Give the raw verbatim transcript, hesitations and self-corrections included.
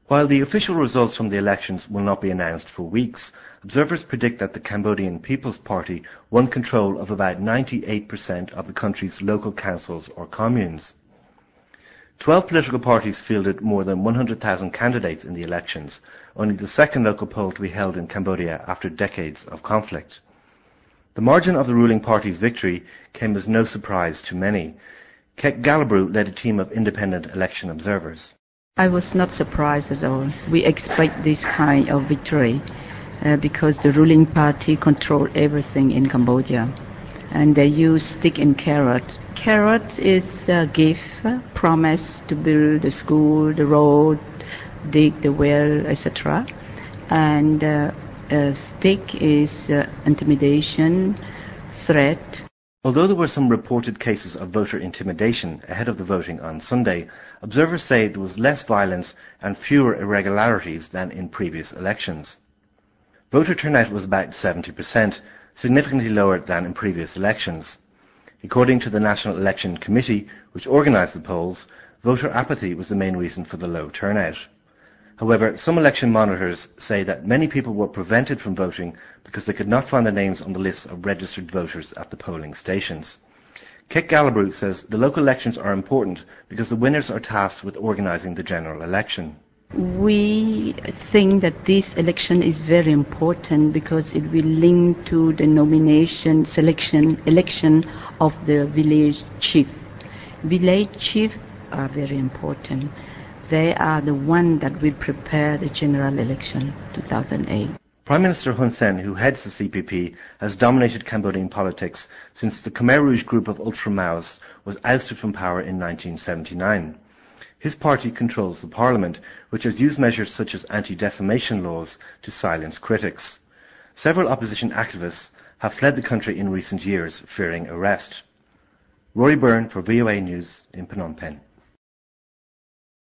While the official results from the elections will not be announced for weeks, observers predict that the Cambodian People's Party won control of about ninety-eight percent of the country's local councils or communes. Twelve political parties fielded more than one hundred thousand candidates in the elections, only the second local poll to be held in Cambodia after decades of conflict. The margin of the ruling party's victory came as no surprise to many. Kek Galabru led a team of independent election observers. I was not surprised at all. We expect this kind of victory uh, because the ruling party control everything in Cambodia, and they use stick and carrot. Carrot is a gift, uh, promise to build the school, the road, dig the well, et cetera. And uh, a stick is uh, intimidation, threat. Although there were some reported cases of voter intimidation ahead of the voting on Sunday, observers say there was less violence and fewer irregularities than in previous elections. Voter turnout was about seventy percent, significantly lower than in previous elections. According to the National Election Committee, which organised the polls, voter apathy was the main reason for the low turnout. However, some election monitors say that many people were prevented from voting because they could not find their names on the lists of registered voters at the polling stations. Kek Galabru says the local elections are important because the winners are tasked with organising the general election. We think that this election is very important because it will link to the nomination, selection, election of the village chief. Village chiefs are very important. They are the one that will prepare the general election two thousand eight. Prime Minister Hun Sen, who heads the C P P, has dominated Cambodian politics since the Khmer Rouge group of ultra-Maoists was ousted from power in nineteen seventy-nine. His party controls the parliament, which has used measures such as anti-defamation laws to silence critics. Several opposition activists have fled the country in recent years, fearing arrest. Rory Byrne for V O A News in Phnom Penh.